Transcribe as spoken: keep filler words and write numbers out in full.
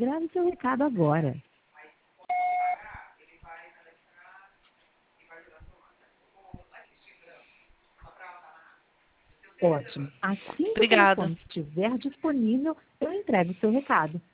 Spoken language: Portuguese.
Grave seu recado agora. Ótimo. Assim que o Obrigada. telefone estiver disponível, eu entrego o seu recado.